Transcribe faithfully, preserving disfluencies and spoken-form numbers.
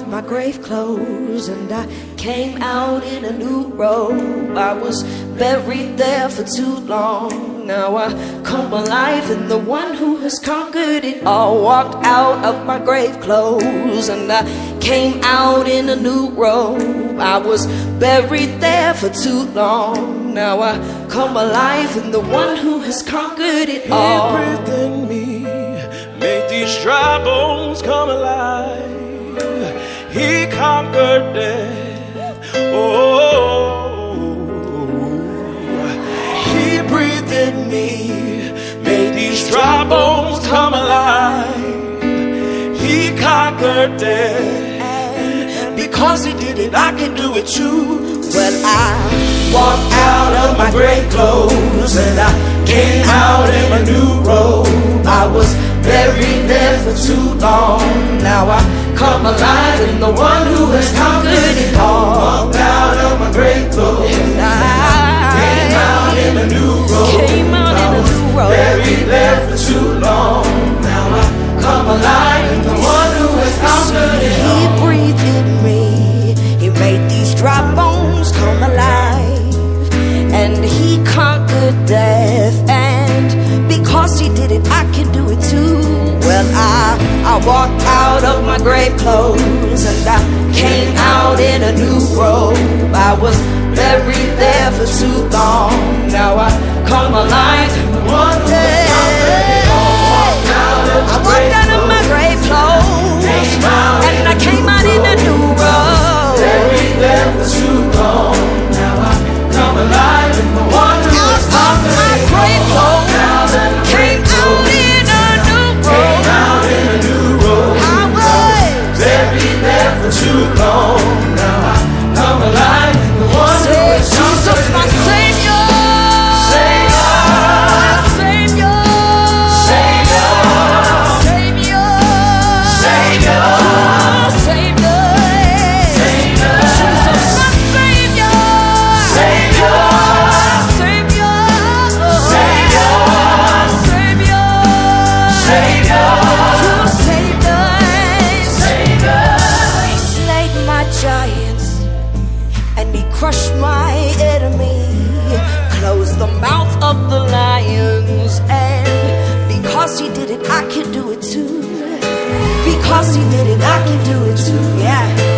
of my grave clothes, and I came out in a new robe. I was buried there for too long. Now I come alive in the one who has conquered it all. Walked out of my grave clothes, and I came out in a new robe. I was buried there for too long. Now I come alive in the one who has conquered it all. He breathed in me, made these dry bones come alive. He conquered death. Oh, he breathed in me, made these dry bones come alive. He conquered death. And because he did it, I can do it too. Well, I walked out of my grave clothes, and I came out in a new robe. I was buried there for too long. Now I come alive in the one who has conquered it all. Walked out of my grave clothes, and I came out in a new robe. Came out in a new robe. Buried there for too long. Now I come alive in the one who has conquered it all. He breathed in me. He made these dry bones come alive, and he conquered death. And because he did it, I can do it too. Well, I, I walked out of my grave clothes, and I came out in a new robe. I was buried there for too long. Now I come alive in the one who has conquered it all. I walked out of my grave clothes, and I came out in a new robe. Buried there for too long. Now I come alive in the one who has conquered my it grave all. clothes, came out in a new robe. Came out in a new robe. I was buried there for too long. Now I come alive in the one who Say, has Jesus, conquered my it all. Savior, Savior, my Savior, Savior, Savior, Savior, Savior, Savior, Jesus, my Savior, Savior, Savior, Savior, Savior, Savior, you saved us. Savior. He slayed my giants, and he crushed my enemy, closed the mouth of the lions. And because he did it, I can do it too. Because he did it, I can do it too. Yeah.